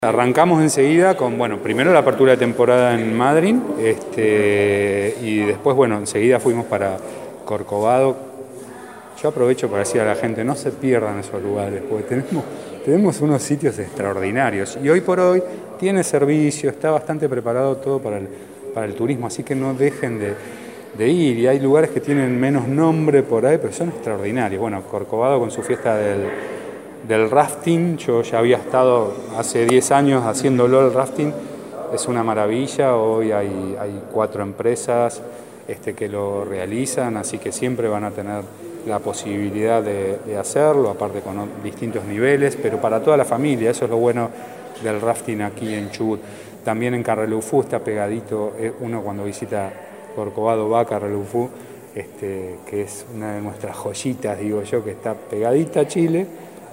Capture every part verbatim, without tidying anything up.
Arrancamos enseguida con, bueno, primero la apertura de temporada en Madrid, este, y después, bueno, enseguida fuimos para Corcovado. Yo aprovecho para decir a la gente, no se pierdan esos lugares, porque tenemos, tenemos unos sitios extraordinarios. Y hoy por hoy tiene servicio, está bastante preparado todo para el, para el turismo, así que no dejen de, de ir. Y hay lugares que tienen menos nombre por ahí, pero son extraordinarios. Bueno, Corcovado con su fiesta del... del rafting, yo ya había estado hace diez años haciéndolo el rafting, es una maravilla, hoy hay, hay cuatro empresas este, que lo realizan, así que siempre van a tener la posibilidad de, de hacerlo, aparte con distintos niveles, pero para toda la familia, eso es lo bueno del rafting aquí en Chubut. También en Carrelufú está pegadito, uno cuando visita Corcovado va a Carrelufú, este, que es una de nuestras joyitas, digo yo, que está pegadita a Chile.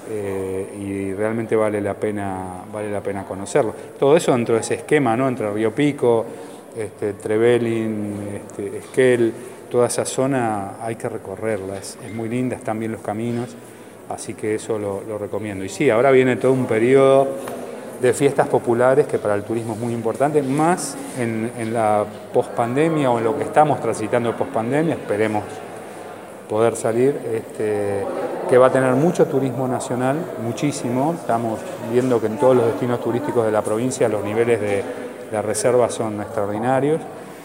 Eh, y realmente vale la pena vale la pena conocerlo. Todo eso dentro de ese esquema, ¿no? Entre Río Pico, este, Trevelin, este, Esquel, toda esa zona hay que recorrerla, es, es muy linda, están bien los caminos, así que eso lo, lo recomiendo. Y sí, ahora viene todo un periodo de fiestas populares que para el turismo es muy importante, más en, en la pospandemia o en lo que estamos transitando de pospandemia, esperemos poder salir, este, que va a tener mucho turismo nacional, muchísimo. Estamos viendo que en todos los destinos turísticos de la provincia los niveles de, de reserva son extraordinarios,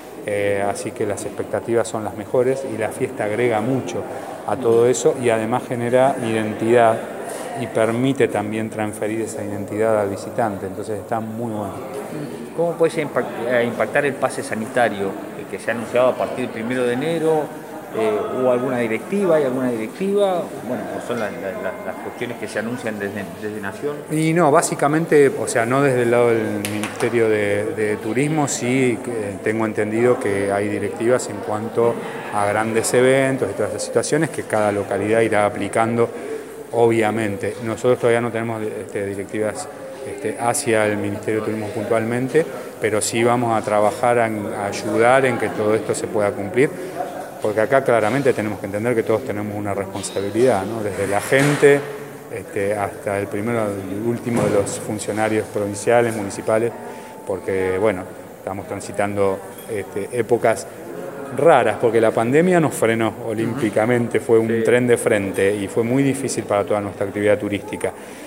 eh, así que las expectativas son las mejores y la fiesta agrega mucho a todo eso y además genera identidad y permite también transferir esa identidad al visitante, entonces está muy bueno. ¿Cómo puede impactar el pase sanitario que se ha anunciado a partir del primero de enero? Eh, ¿Hubo alguna directiva? ¿Hay alguna directiva? Bueno, son las, las, las cuestiones que se anuncian desde, desde Nación. Y no, básicamente, o sea, no desde el lado del Ministerio de, de Turismo, sí eh, tengo entendido que hay directivas en cuanto a grandes eventos y todas esas situaciones que cada localidad irá aplicando, obviamente. Nosotros todavía no tenemos este, directivas este, hacia el Ministerio de Turismo puntualmente, pero sí vamos a trabajar en, a ayudar en que todo esto se pueda cumplir. Porque acá claramente tenemos que entender que todos tenemos una responsabilidad, ¿no? Desde la gente este, hasta el primero y último de los funcionarios provinciales, municipales, porque bueno, estamos transitando este, épocas raras, porque la pandemia nos frenó olímpicamente, fue un sí. tren de frente y fue muy difícil para toda nuestra actividad turística.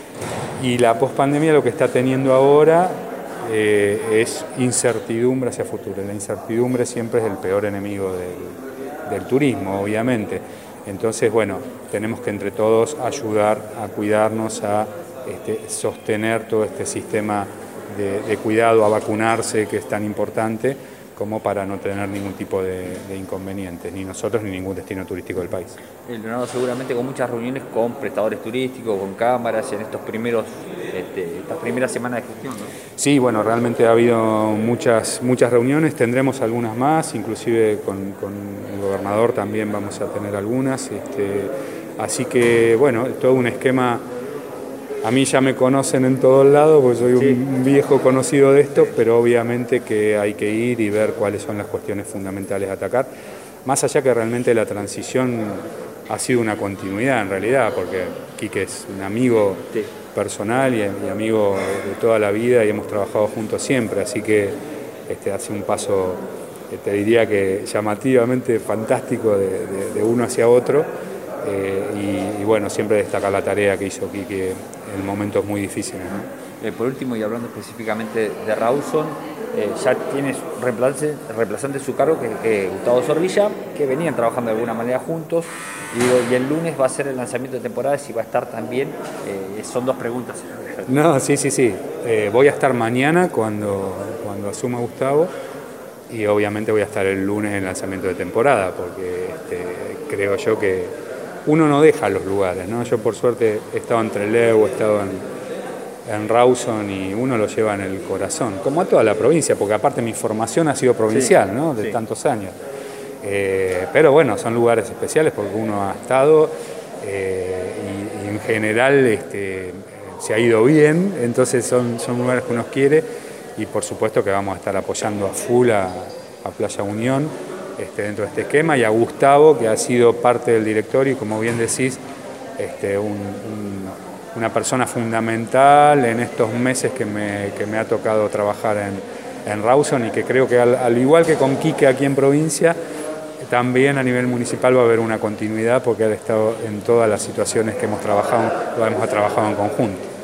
Y la pospandemia lo que está teniendo ahora eh, es incertidumbre hacia futuro. La incertidumbre siempre es el peor enemigo del del turismo, obviamente. Entonces, bueno, tenemos que entre todos ayudar a cuidarnos, a este, sostener todo este sistema de, de cuidado, a vacunarse, que es tan importante, como para no tener ningún tipo de, de inconvenientes, ni nosotros ni ningún destino turístico del país. Leonardo, seguramente con muchas reuniones con prestadores turísticos, con cámaras, en estos primeros, este, estas primeras semanas de gestión, ¿no? Sí, bueno, realmente ha habido muchas, muchas reuniones, tendremos algunas más, inclusive con, con el gobernador también vamos a tener algunas, este, así que bueno, todo un esquema. A mí ya me conocen en todos lados, porque soy sí. un viejo conocido de esto, pero obviamente que hay que ir y ver cuáles son las cuestiones fundamentales a atacar. Más allá que realmente la transición ha sido una continuidad en realidad, porque Quique es un amigo sí. personal y, y amigo de toda la vida y hemos trabajado juntos siempre, así que este, hace un paso, te diría que llamativamente fantástico de, de, de uno hacia otro. Eh, y, y bueno, siempre destacar la tarea que hizo Quique en momentos muy difíciles, ¿no? Eh, por último, y hablando específicamente de Rawson, eh, ya tienes reemplazante, reemplazante en su cargo, que, que Gustavo Zorrilla, que venían trabajando de alguna manera juntos, y, digo, y el lunes va a ser el lanzamiento de temporada, si va a estar también, eh, son dos preguntas. No, sí, sí, sí, eh, voy a estar mañana cuando, cuando asuma Gustavo, y obviamente voy a estar el lunes en el lanzamiento de temporada, porque este, creo yo que uno no deja los lugares, ¿no? Yo por suerte he estado en Trelew, he estado en, en Rawson y uno lo lleva en el corazón, como a toda la provincia, porque aparte mi formación ha sido provincial, sí, ¿no? De sí. tantos años. Eh, pero bueno, son lugares especiales porque uno ha estado eh, y, y en general este, se ha ido bien, entonces son, son lugares que uno quiere y por supuesto que vamos a estar apoyando a full a, a Playa Unión. Este, dentro de este esquema, y a Gustavo, que ha sido parte del directorio y como bien decís, este, un, un, una persona fundamental en estos meses que me, que me ha tocado trabajar en, en Rawson, y que creo que al, al igual que con Quique aquí en provincia, también a nivel municipal va a haber una continuidad, porque ha estado en todas las situaciones que hemos trabajado, lo hemos trabajado en conjunto.